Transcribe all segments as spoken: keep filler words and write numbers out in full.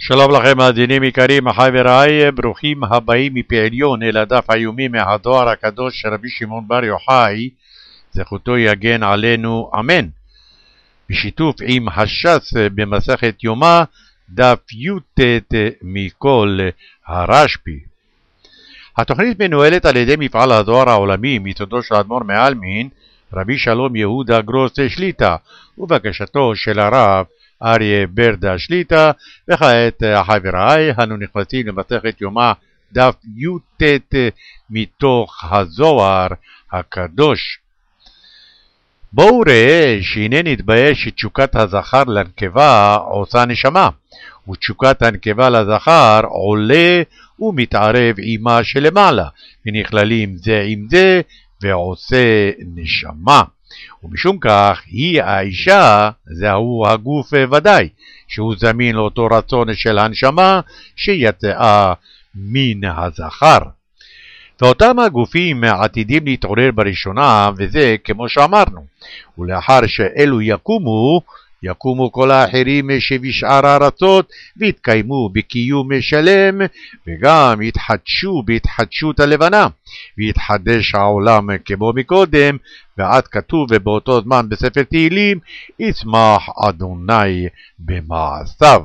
שלום לכם מאזינים יקרים, אחי ורעי, ברוכים הבאים מפי עליון אל הדף היומי מהדואר הקדוש של רבי שמעון בר יוחאי, זכותו יגן עלינו, אמן. בשיתוף עם הש"ס במסכת יומא, דף י"ט מכל הרשב"י. התוכנית מנוהלת על ידי מפעל הדואר העולמי מיסודו של האדמו"ר מעלמין, רבי שלום יהודה גרוס שליט"א, ובקשתו של הרב אריה ברדה שליט"א. וכעת אחי ורעי, אנו נכנסים למסכת יומא דף י"ט מתוך הזוהר הקדוש. בואו ראה שהנה נתבייש שתשוקת הזכר לנקבה עושה נשמה, ותשוקת הנקבה לזכר עולה ומתערב עמה שלמעלה, ונכללים זה עם זה ועושה נשמה. ומשום כך היא האישה, זהו הגוף ודאי, שהוא זמין לאותו רצון של הנשמה שיצאה מן הזכר. ואותם הגופים עתידים להתעורר בראשונה, וזה כמו שאמרנו, ולאחר שאלו יקומו, יקומו כל האחרים שבשאר הארצות, והתקיימו בקיום שלם, וגם יתחדשו בהתחדשות הלבנה, ויתחדש העולם כמו מקודם, ועד כתוב באותו זמן בספר תהילים, ישמח אדוני במעשיו.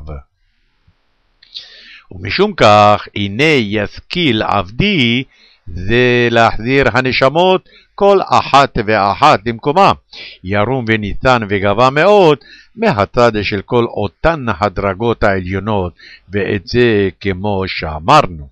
ומשום כך, הנה ישכיל עבדי, זה להחזיר הנשמות כל אחת ואחת למקומה, ירום וניתן וגבה מאוד מהצד של כל אותן הדרגות העליונות, ואת זה כמו שאמרנו.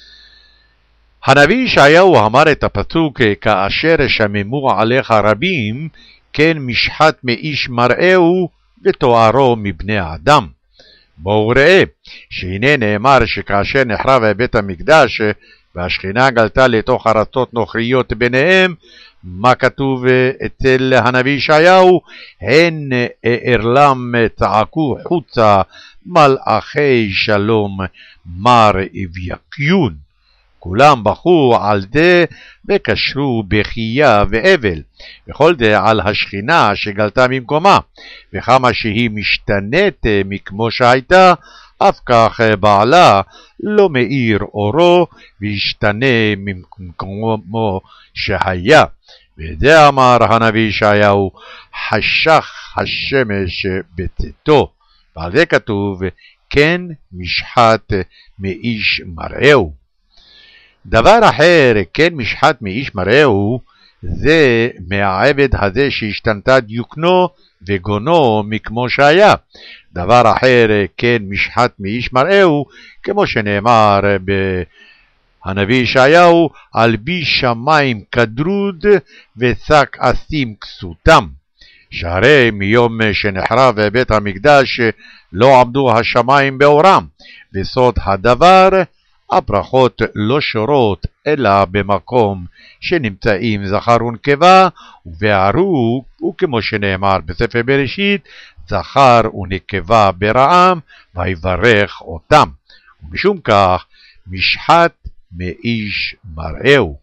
הנביא ישעיהו אמר את הפסוק, כאשר שממו עליך רבים, כן משחת מאיש מראהו ותוארו מבני האדם. בואו ראה שהנה נאמר שכאשר נחרב בית המקדש והשכינה גלתה לתוך ארצות נוכריות ביניהם, מה כתוב אצל הנביא ישעיהו? הן ארלם צעקו חוצה מלאכי שלום מר אביקיון. כולם בכו על זה וקשרו בחייה ואבל, וכל זה על השכינה שגלתה ממקומה, וכמה שהיא משתנית מכמו שהייתה, אף כך בעלה לא מאיר אורו וישתנה ממקומו שהיה. וזה אמר הנביא ישעיהו, חשך השמש בצאתו, ועל זה כתוב כן משחת מאיש מראהו. דבר אחר, כן משחת מאיש מראהו, זה מהעבד הזה שהשתנתה דיוקנו וגונו מכמו שהיה. דבר אחר, כן משחת מאיש מראהו, כמו שנאמר בהנביא ישעיהו, על בי שמיים כדרוד ושק אסים כסותם. שהרי מיום שנחרב בית המקדש לא עמדו השמיים באורם, וסוד הדבר, הברכות לא שורות אלא במקום שנמצאים זכר ונקבה, ובערו, וכמו שנאמר בספר בראשית, זכר ונקבה ברעם, ויברך אותם. ומשום כך משחת מאיש מראהו.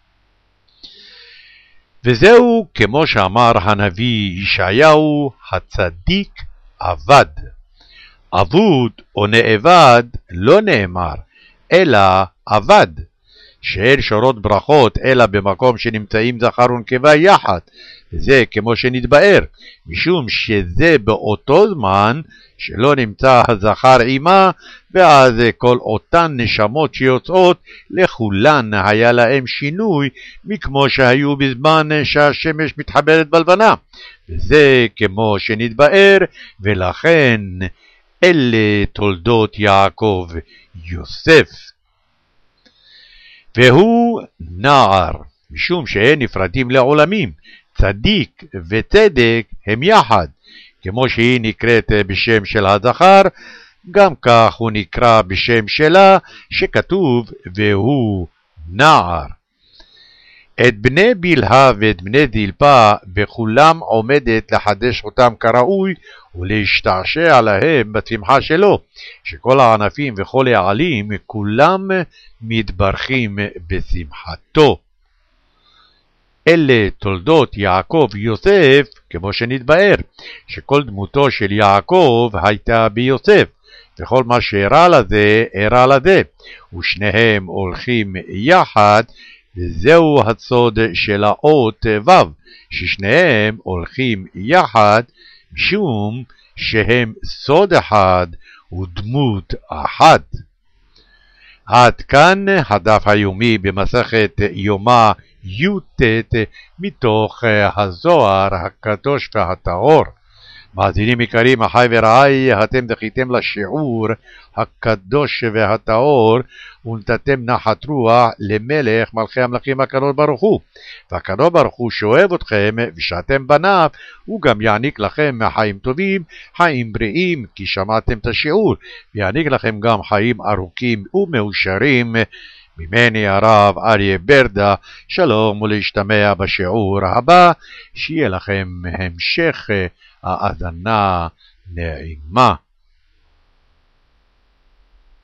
וזהו כמו שאמר הנביא ישעיהו, הצדיק אבד. אבוד או נאבד לא נאמר, אלא אבד, שאין שורות ברכות אלא במקום שנמצאים זכר ונקבה יחד, וזה כמו שנתבאר, משום שזה באותו זמן שלא נמצא הזכר עמה, ואז כל אותן נשמות שיוצאות לכולן היה להם שינוי מכמו שהיו בזמן שהשמש מתחברת בלבנה, וזה כמו שנתבאר. ולכן אלה תולדות יעקב יוסף. והוא נער, משום שהם נפרדים לעולמים, צדיק וצדק הם יחד, כמו שהיא נקראת בשם של הזכר, גם כך הוא נקרא בשם שלה, שכתוב והוא נער. את בני בלהה ואת בני זלפה בכולם עומדת לחדש אותם כראוי, ולהשתעשע להם בשמחה שלו, שכל הענפים וכל העלים כולם מתברכים בשמחתו. אלה תולדות יעקב יוסף, כמו שנתבאר, שכל דמותו של יעקב הייתה ביוסף, וכל מה שאירע לזה, אירע לזה, ושניהם הולכים יחד, וזהו הצוד של האות ו', ששניהם הולכים יחד, משום שהם סוד אחד ודמות אחת. עד כאן הדף היומי במסכת יומא י"ט מתוך הזוהר הקדוש והטהור. מאזינים יקרים, אחי ורעי, אתם זכיתם לשיעור הקדוש והטהור ונתתם נחת רוח למלך מלכי המלכים הקדוש ברוך הוא. והקדוש ברוך הוא שאוהב אתכם ושאתם בניו, הוא גם יעניק לכם חיים טובים, חיים בריאים, כי שמעתם את השיעור, ויעניק לכם גם חיים ארוכים ומאושרים. ממני הרב אריה ברדה, שלום ולהשתמע בשיעור הבא, שיהיה לכם המשך האזנה נעימה.